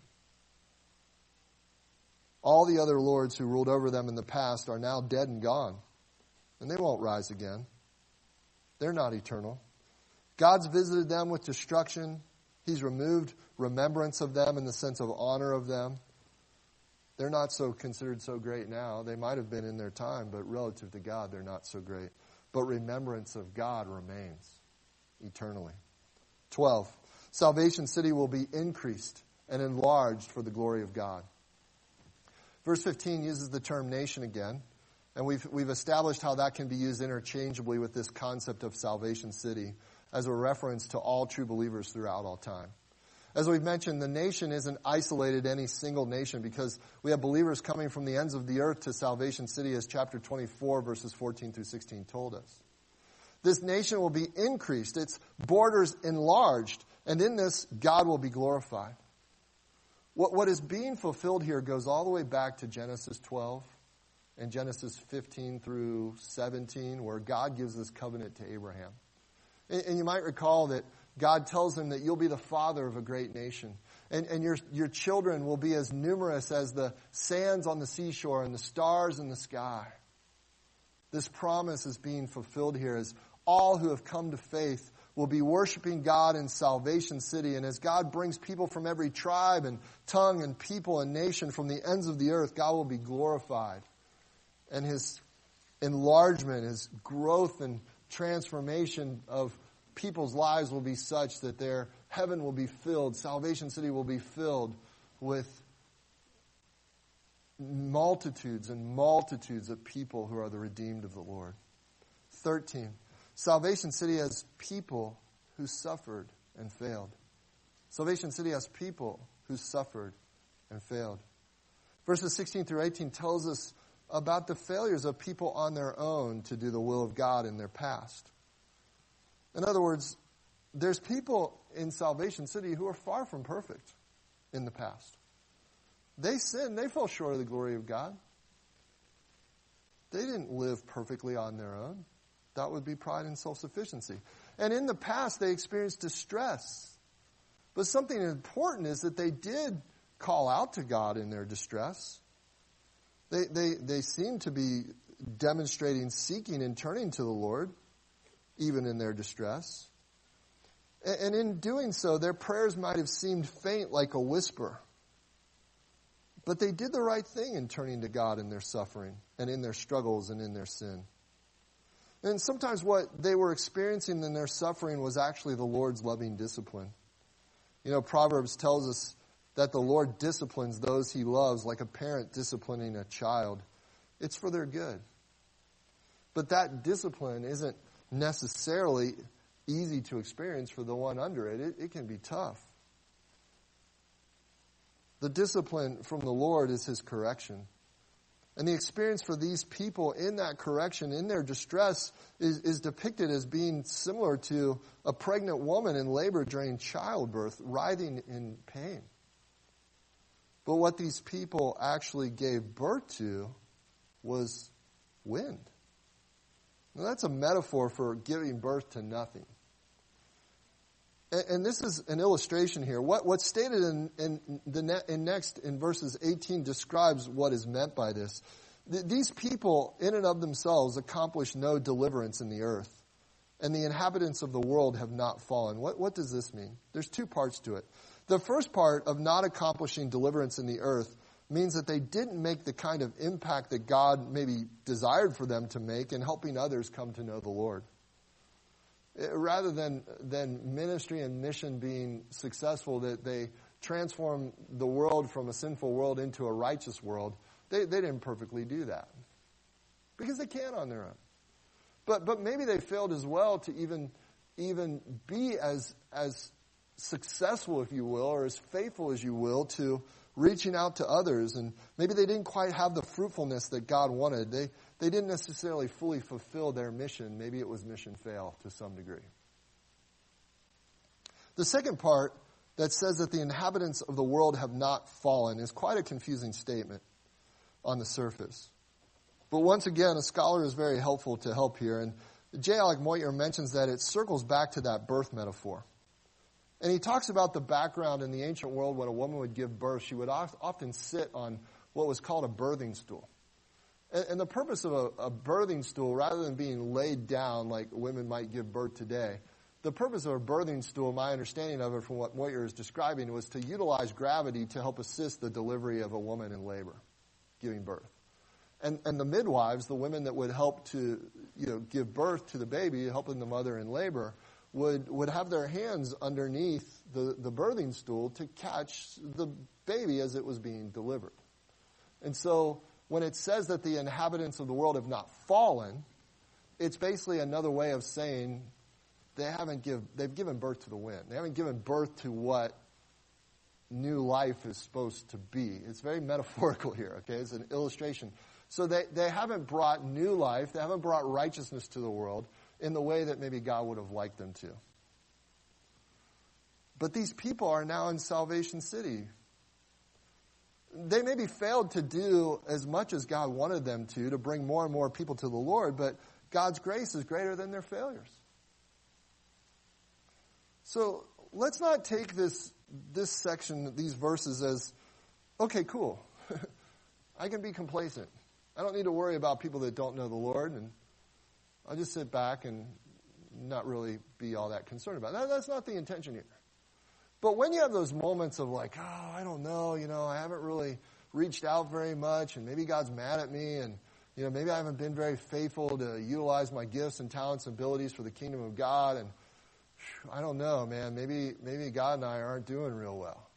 All the other lords who ruled over them in the past are now dead and gone, and they won't rise again. They're not eternal. God's visited them with destruction. He's removed remembrance of them in the sense of honor of them. They're not so considered so great now. They might have been in their time, but relative to God, they're not so great. But remembrance of God remains eternally. 12. Salvation City will be increased and enlarged for the glory of God. Verse 15 uses the term nation again. And we've established how that can be used interchangeably with this concept of Salvation City as a reference to all true believers throughout all time. As we've mentioned, the nation isn't isolated to any single nation because we have believers coming from the ends of the earth to Salvation City, as chapter 24, verses 14 through 16 told us. This nation will be increased, its borders enlarged, and in this, God will be glorified. What is being fulfilled here goes all the way back to Genesis 12 and Genesis 15 through 17, where God gives this covenant to Abraham. And you might recall that God tells him that you'll be the father of a great nation. And your children will be as numerous as the sands on the seashore and the stars in the sky. This promise is being fulfilled here as all who have come to faith will be worshiping God in Salvation City. And as God brings people from every tribe and tongue and people and nation from the ends of the earth, God will be glorified and his enlargement, his growth and transformation of people's lives will be such that their heaven will be filled, Salvation City will be filled with multitudes and multitudes of people who are the redeemed of the Lord. 13, Salvation City has people who suffered and failed. Salvation City has people who suffered and failed. Verses 16 through 18 tells us about the failures of people on their own to do the will of God in their past. In other words, there's people in Salvation City who are far from perfect in the past. They sinned. They fell short of the glory of God. They didn't live perfectly on their own. That would be pride and self-sufficiency. And in the past, they experienced distress. But something important is that they did call out to God in their distress. They seem to be demonstrating, seeking, and turning to the Lord, even in their distress. And in doing so, their prayers might have seemed faint like a whisper. But they did the right thing in turning to God in their suffering and in their struggles and in their sin. And sometimes what they were experiencing in their suffering was actually the Lord's loving discipline. You know, Proverbs tells us that the Lord disciplines those he loves like a parent disciplining a child. It's for their good. But that discipline isn't necessarily easy to experience for the one under it. It can be tough. The discipline from the Lord is his correction. And the experience for these people in that correction, in their distress, is depicted as being similar to a pregnant woman in labor during childbirth, writhing in pain. But what these people actually gave birth to was wind. Now, that's a metaphor for giving birth to nothing. And this is an illustration here. What's stated in verses 18 describes what is meant by this. These people, in and of themselves, accomplish no deliverance in the earth. And the inhabitants of the world have not fallen. What does this mean? There's two parts to it. The first part of not accomplishing deliverance in the earth means that they didn't make the kind of impact that God maybe desired for them to make in helping others come to know the Lord. Rather than ministry and mission being successful, that they transform the world from a sinful world into a righteous world, they didn't perfectly do that. Because they can't on their own. But maybe they failed as well to even be as successful, if you will, or as faithful as you will, to reaching out to others. And maybe they didn't quite have the fruitfulness that God wanted. They didn't necessarily fully fulfill their mission. Maybe it was mission fail to some degree. The second part that says that the inhabitants of the world have not fallen is quite a confusing statement on the surface. But once again, a scholar is very helpful to help here. And J. Alec Motyer mentions that it circles back to that birth metaphor. And he talks about the background in the ancient world when a woman would give birth. She would often sit on what was called a birthing stool. And the purpose of a birthing stool, rather than being laid down like women might give birth today, the purpose of a birthing stool, my understanding of it from what Moyer is describing, was to utilize gravity to help assist the delivery of a woman in labor, giving birth. And the midwives, the women that would help to give birth to the baby, helping the mother in labor, would have their hands underneath the birthing stool to catch the baby as it was being delivered. And so when it says that the inhabitants of the world have not fallen, it's basically another way of saying they've given birth to the wind. They haven't given birth to what new life is supposed to be. It's very metaphorical here, okay? It's an illustration. So they haven't brought new life, they haven't brought righteousness to the world in the way that maybe God would have liked them to. But these people are now in Salvation City. They maybe failed to do as much as God wanted them to bring more and more people to the Lord, but God's grace is greater than their failures. So let's not take this section, these verses as, okay, cool. I can be complacent. I don't need to worry about people that don't know the Lord, and I'll just sit back and not really be all that concerned about it. That's not the intention here. But when you have those moments of like, oh, I don't know, I haven't really reached out very much, and maybe God's mad at me, and maybe I haven't been very faithful to utilize my gifts and talents and abilities for the kingdom of God. And I don't know, man. Maybe God and I aren't doing real well.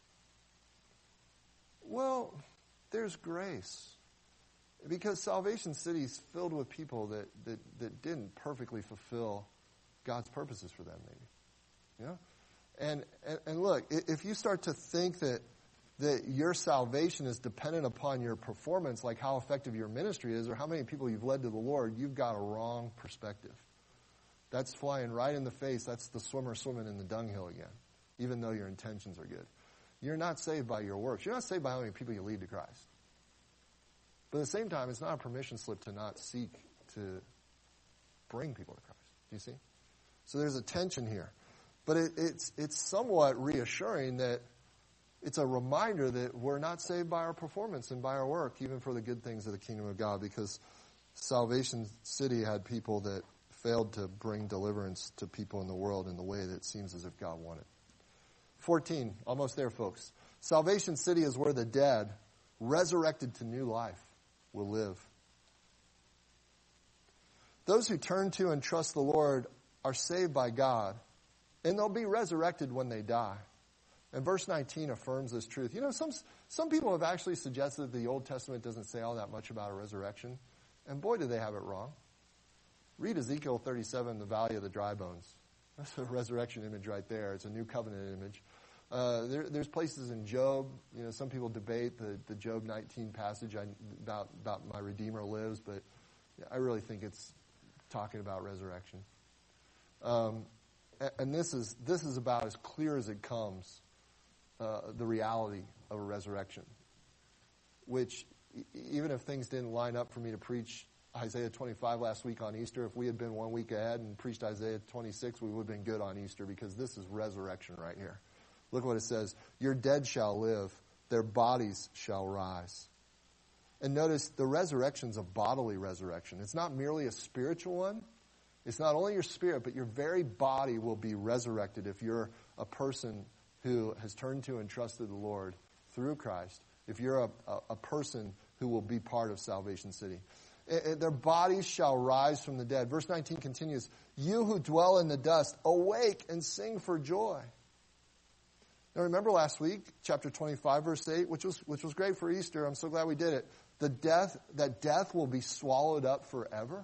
Well, there's grace. Because Salvation City is filled with people that didn't perfectly fulfill God's purposes for them, maybe. And look, if you start to think that your salvation is dependent upon your performance, like how effective your ministry is or how many people you've led to the Lord, you've got a wrong perspective. That's flying right in the face. That's the swimmer swimming in the dunghill again, even though your intentions are good. You're not saved by your works. You're not saved by how many people you lead to Christ. But at the same time, it's not a permission slip to not seek to bring people to Christ. Do you see? So there's a tension here. But it's somewhat reassuring that it's a reminder that we're not saved by our performance and by our work, even for the good things of the kingdom of God, because Salvation City had people that failed to bring deliverance to people in the world in the way that it seems as if God wanted. 14, almost there, folks. Salvation City is where the dead, resurrected to new life, will live. Those who turn to and trust the Lord are saved by God, and they'll be resurrected when they die. And verse 19 affirms this truth. Some people have actually suggested that the Old Testament doesn't say all that much about a resurrection. And boy, do they have it wrong. Read Ezekiel 37, the valley of the dry bones. That's a resurrection image right there. It's a new covenant image. There's places in Job. Some people debate the Job 19 passage about my Redeemer lives, but I really think it's talking about resurrection. And this is about as clear as it comes. The reality of a resurrection, which even if things didn't line up for me to preach Isaiah 25 last week on Easter, if we had been 1 week ahead and preached Isaiah 26, we would have been good on Easter, because this is resurrection right here. Look what it says. Your dead shall live, their bodies shall rise. And notice the resurrection's a bodily resurrection. It's not merely a spiritual one. It's not only your spirit, but your very body will be resurrected if you're a person who has turned to and trusted the Lord through Christ, if you're a person who will be part of Salvation City. Their bodies shall rise from the dead. Verse 19 continues, you who dwell in the dust, awake and sing for joy. Now remember last week, chapter 25, verse 8, which was great for Easter. I'm so glad we did it. That death will be swallowed up forever.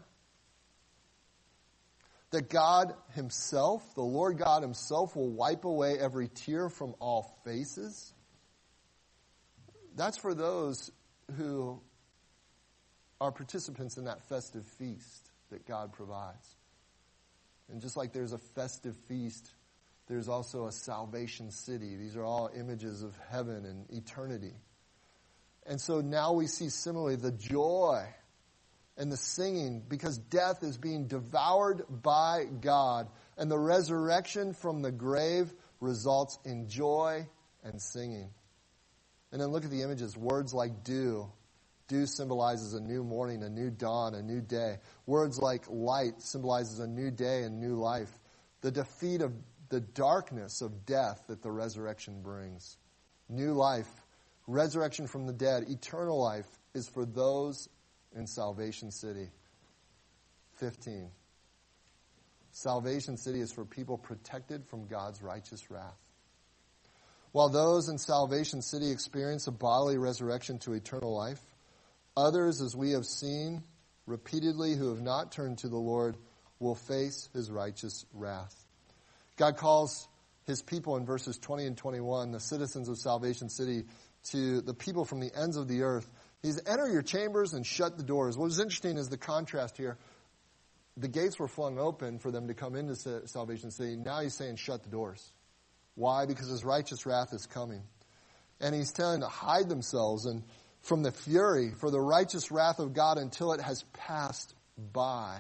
That God himself, the Lord God himself, will wipe away every tear from all faces. That's for those who are participants in that festive feast that God provides. And just like there's a festive feast, there's also a Salvation City. These are all images of heaven and eternity. And so now we see similarly the joy and the singing, because death is being devoured by God, and the resurrection from the grave results in joy and singing. And then look at the images. Words like dew. Dew symbolizes a new morning, a new dawn, a new day. Words like light symbolizes a new day and new life. The defeat of the darkness of death that the resurrection brings. New life, resurrection from the dead, eternal life is for those in Salvation City. 15. Salvation City is for people protected from God's righteous wrath. While those in Salvation City experience a bodily resurrection to eternal life, others, as we have seen repeatedly, who have not turned to the Lord, will face his righteous wrath. God calls his people in verses 20 and 21, the citizens of Salvation City, to the people from the ends of the earth. He's enter your chambers and shut the doors. What was interesting is the contrast here. The gates were flung open for them to come into Salvation City. Now he's saying shut the doors. Why? Because his righteous wrath is coming. And he's telling them to hide themselves and from the fury, for the righteous wrath of God until it has passed by.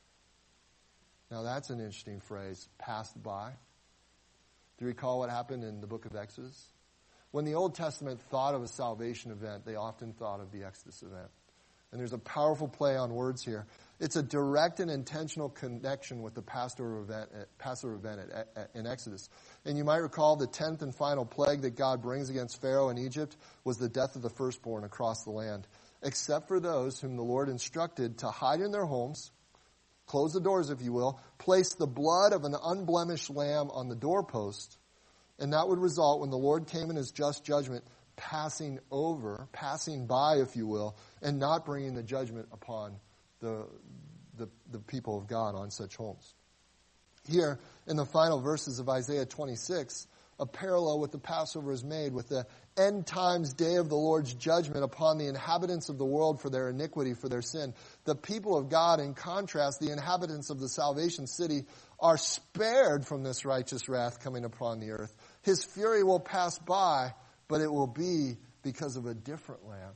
Now that's an interesting phrase, passed by. Do you recall what happened in the book of Exodus? When the Old Testament thought of a salvation event, they often thought of the Exodus event. And there's a powerful play on words here. It's a direct and intentional connection with the Passover event in Exodus. And you might recall the 10th and final plague that God brings against Pharaoh in Egypt was the death of the firstborn across the land. except for those whom the Lord instructed to hide in their homes, close the doors if you will, place the blood of an unblemished lamb on the doorpost, and that would result when the Lord came in his just judgment, passing by if you will, and not bringing the judgment upon the people of God on such homes. Here, in the final verses of Isaiah 26, a parallel with the Passover is made with the end times day of the Lord's judgment upon the inhabitants of the world for their iniquity, for their sin. The people of God, in contrast, the inhabitants of the salvation city, are spared from this righteous wrath coming upon the earth. His fury will pass by, but it will be because of a different lamb.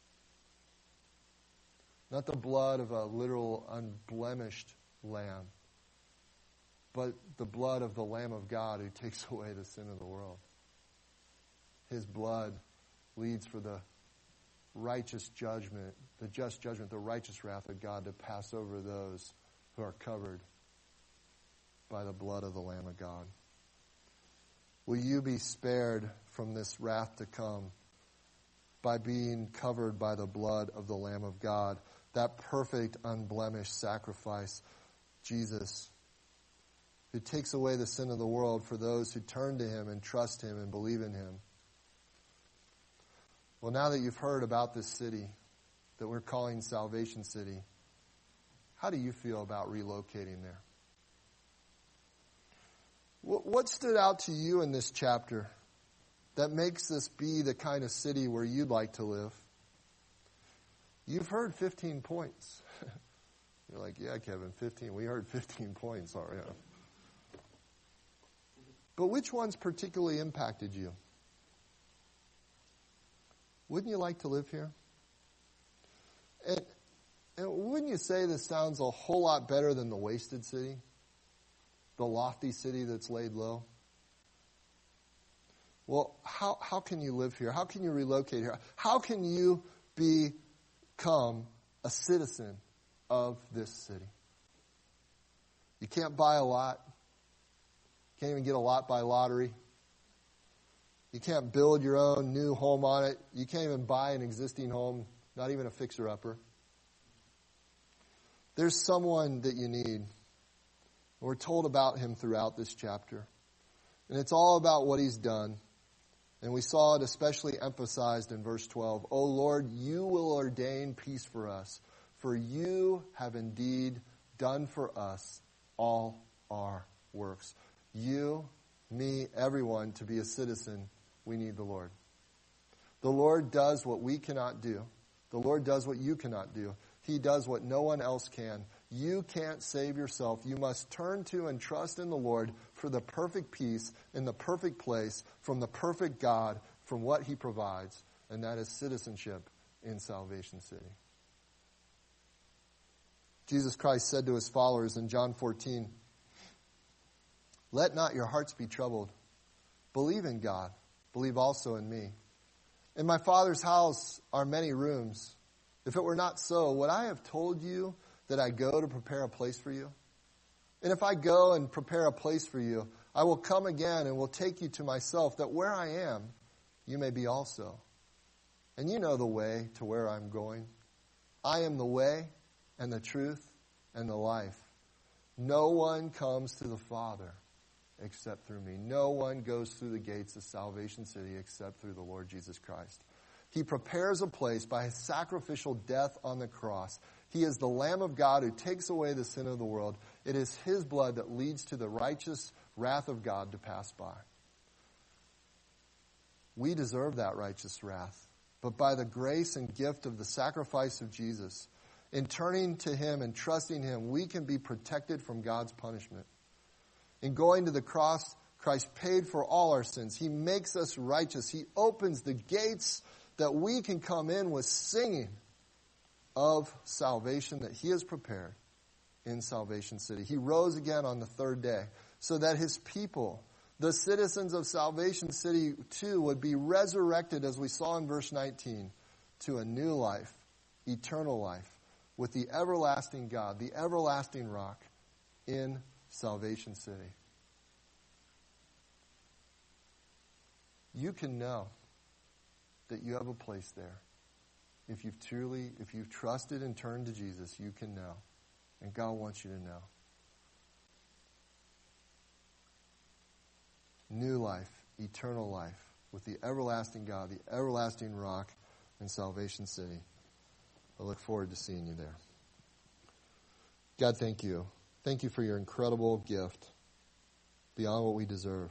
Not the blood of a literal unblemished lamb, but the blood of the Lamb of God who takes away the sin of the world. His blood leads for the righteous judgment, the just judgment, the righteous wrath of God to pass over those who are covered by the blood of the Lamb of God. Will you be spared from this wrath to come by being covered by the blood of the Lamb of God, that perfect, unblemished sacrifice, Jesus, who takes away the sin of the world for those who turn to him and trust him and believe in him? Well, now that you've heard about this city that we're calling Salvation City, how do you feel about relocating there? What stood out to you in this chapter that makes this be the kind of city where you'd like to live? You've heard 15 points. You're like, yeah, Kevin, 15. We heard 15 points already. But which ones particularly impacted you? Wouldn't you like to live here? And wouldn't you say this sounds a whole lot better than the wasted city? The lofty city that's laid low? Well, how can you live here? How can you relocate here? How can you become a citizen of this city? You can't buy a lot. You can't even get a lot by lottery. You can't build your own new home on it. You can't even buy an existing home, not even a fixer-upper. There's someone that you need. We're told about him throughout this chapter. And it's all about what he's done. And we saw it especially emphasized in verse 12. O Lord, you will ordain peace for us, for you have indeed done for us all our works. You, me, everyone, to be a citizen, we need the Lord. The Lord does what we cannot do. The Lord does what you cannot do. He does what no one else can. You can't save yourself. You must turn to and trust in the Lord for the perfect peace in the perfect place from the perfect God from what he provides, and that is citizenship in Salvation City. Jesus Christ said to his followers in John 14, "Let not your hearts be troubled. Believe in God. Believe also in me. In my Father's house are many rooms. If it were not so, would I have told you that I go to prepare a place for you? And if I go and prepare a place for you, I will come again and will take you to myself, that where I am, you may be also. And you know the way to where I'm going. I am the way and the truth and the life. No one comes to the Father except through me. No one goes through the gates of Salvation City except through the Lord Jesus Christ. He prepares a place by his sacrificial death on the cross. He is the Lamb of God who takes away the sin of the world. It is his blood that leads to the righteous wrath of God to pass by. We deserve that righteous wrath, but by the grace and gift of the sacrifice of Jesus, in turning to him and trusting him, we can be protected from God's punishment. In going to the cross, Christ paid for all our sins. He makes us righteous. He opens the gates that we can come in with singing of salvation that he has prepared in Salvation City. He rose again on the third day so that his people, the citizens of Salvation City too, would be resurrected, as we saw in verse 19, to a new life, eternal life, with the everlasting God, the everlasting rock in Salvation City. You can know that you have a place there If you've trusted and turned to Jesus, you can know. And God wants you to know. New life, eternal life, with the everlasting God, the everlasting rock in Salvation City. I look forward to seeing you there. God, thank you. Thank you for your incredible gift beyond what we deserve.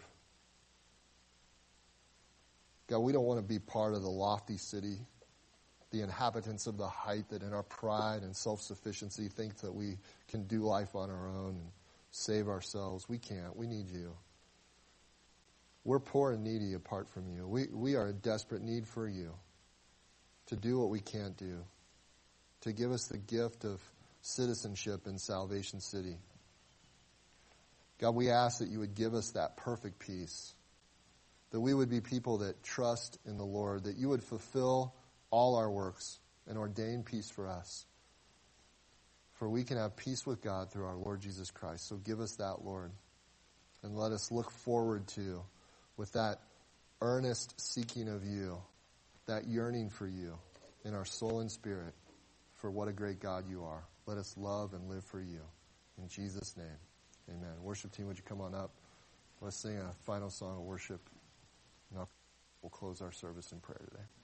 God, we don't want to be part of the lofty city, the inhabitants of the height that in our pride and self-sufficiency think that we can do life on our own and save ourselves. We can't. We need you. We're poor and needy apart from you. We are in desperate need for you to do what we can't do, to give us the gift of citizenship in Salvation City. God, we ask that you would give us that perfect peace, that we would be people that trust in the Lord, that you would fulfill all our works and ordain peace for us. For we can have peace with God through our Lord Jesus Christ. So give us that, Lord, and let us look forward to, with that earnest seeking of you, that yearning for you in our soul and spirit, for what a great God you are. Let us love and live for you. In Jesus' name, amen. Worship team, would you come on up? Let's sing a final song of worship. And we'll close our service in prayer today.